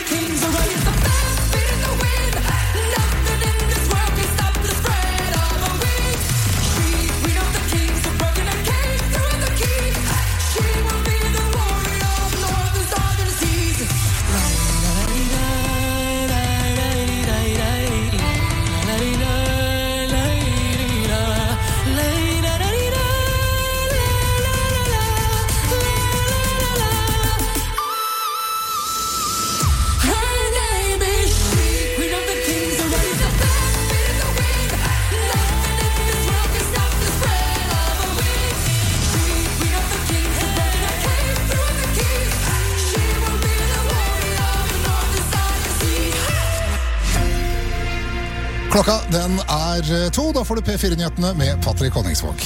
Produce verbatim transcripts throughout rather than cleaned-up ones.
Klokka den er to, da får du P fire-nyhetene med Patrick Honningsvåg.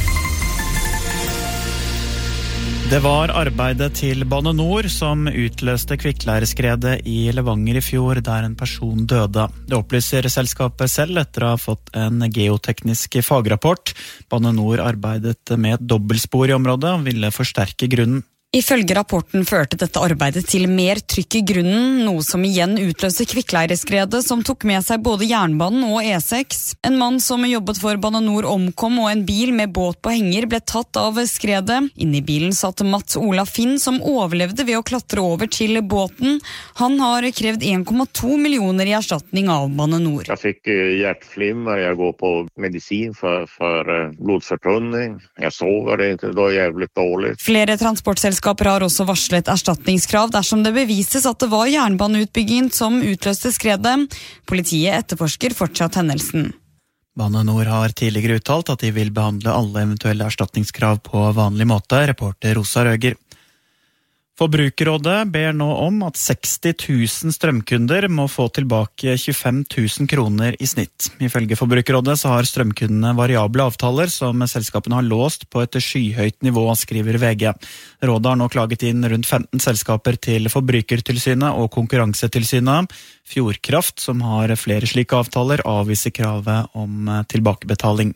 Det var arbeidet til Bane Nor som utløste kvikkleireskredet i Levanger i fjor, der en person døde. Det opplyser selskapet selv etter å ha fått en geoteknisk fagrapport. Bane Nor arbeidet med et dobbeltspor i området og ville forsterke grunnen. Ifølge rapporten førte dette arbeidet til mer trykk i grunnen, noe som igjen utløste kvikkleireskredet som tok med seg både jernbanen og E seks. En mann som jobbet for Bane Nor omkom, og en bil med båt på henger ble tatt av skredet. Inne i bilen satt Mats Ola Finn, som overlevde ved å klatre over til båten. Han har krevd en komma to millioner i erstatning av Bane Nor. Jeg fikk hjerteflimmer, jeg går på medisin for, for blodfortunning. Jeg sover ikke, det er jævlig dårlig. Flere transportselskaper har også varslet erstatningskrav dersom det bevises at det var jernbaneutbyggingen som utløste skredet. Politiet etterforsker fortsatt hendelsen. Bane Nor har tidligere uttalt at de vil behandle alle eventuelle erstatningskrav på vanlig måte, reporter Rosa Røger. Forbrukerrådet ber nå om at seksti tusen strømkunder må få tilbake tjuefem tusen kroner i snitt. Ifølge Forbrukerrådet så har strømkundene variable avtaler som selskapene har låst på et skyhøyt nivå, skriver V G. Rådet har nå klaget inn rundt femten selskaper til Forbrukertilsynet og Konkurransetilsynet. Fjordkraft, som har flere slike avtaler, avviser kravet om tilbakebetaling.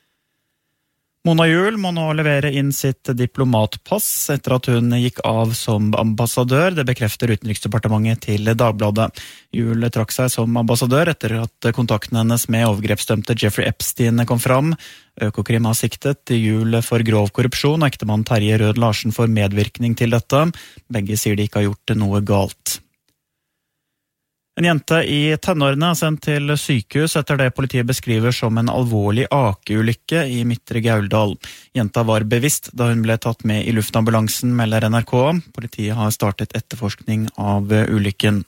Mona Juul må nå levere inn sitt diplomatpass etter at hun gikk av som ambassadør. Det bekrefter Utenriksdepartementet til Dagbladet. Juul trakk seg som ambassadør etter at kontakten hennes med overgrepsdømte Jeffrey Epstein kom fram. Økokrim har siktet Juul for grov korrupsjon, og ektemann Terje Rød Larsen for medvirkning til dette. Begge sier de ikke har gjort noe galt. En jente i tenårene er sendt til sykehus etter det politiet beskriver som en alvorlig akeulykke i Midtre Gauldal. Jenta var bevisst da hun ble tatt med i luftambulansen, melder N R K. Politiet har startet etterforskning av ulykken.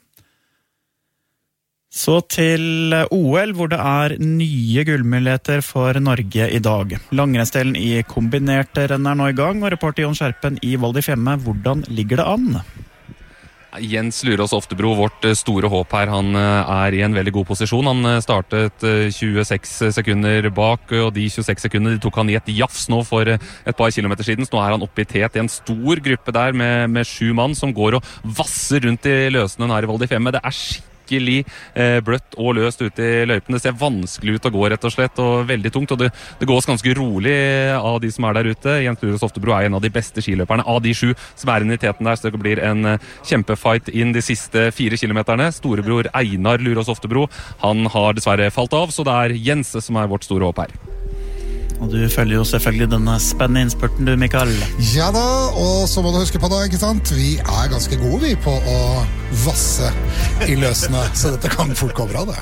Så til O L, hvor det er nye gullmuligheter for Norge i dag. Langrennsdelen i kombinert renn er nå i gang, og reporter Jon Skjerpen i Val di Fiemme, hvordan ligger det an? Jens Lurås Oftebro, vårt store håp her, han er i en veldig god posisjon. Han startet tjueseks sekunder bak, og de tjueseks sekundene de tok han i et jafs nå for et par kilometer siden. Så nå er han oppe i tet i en stor gruppe der med, med sju mann som går og vasser rundt i løsene her i Val di Fiemme. Det er skikkelig eh, bløtt og løst ute i løypen. Det ser vanskelig ut å gå, rett og slett, og veldig tungt. Og det, det gås ganske rolig av de som er der ute. Jens Lurås Oftebro er en av de beste skiløperne av de sju som er inne i teten der, så det blir en kjempefight inn de siste fire kilometerne. Storebror Einar Lurås Oftebro, han har dessverre falt av, så det er Jens som er vårt store håp her. Og du følger jo selvfølgelig denne spennende innspurten du, Mikael. Ja da, og så må du huske på det, ikke sant? Vi er ganske gode vi på å vasse i løsene, så dette kan fort gå bra det.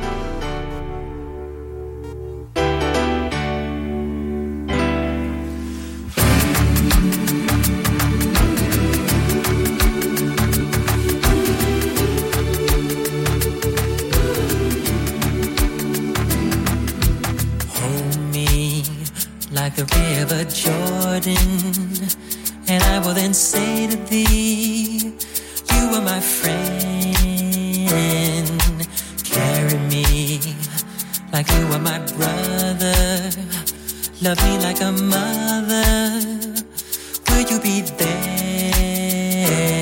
Like the river Jordan, and I will then say to thee, you are my friend. Carry me like you are my brother. Love me like a mother. Will you be there?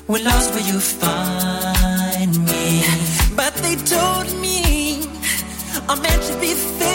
We're lost where you find me. But they told me I'm meant to be fair.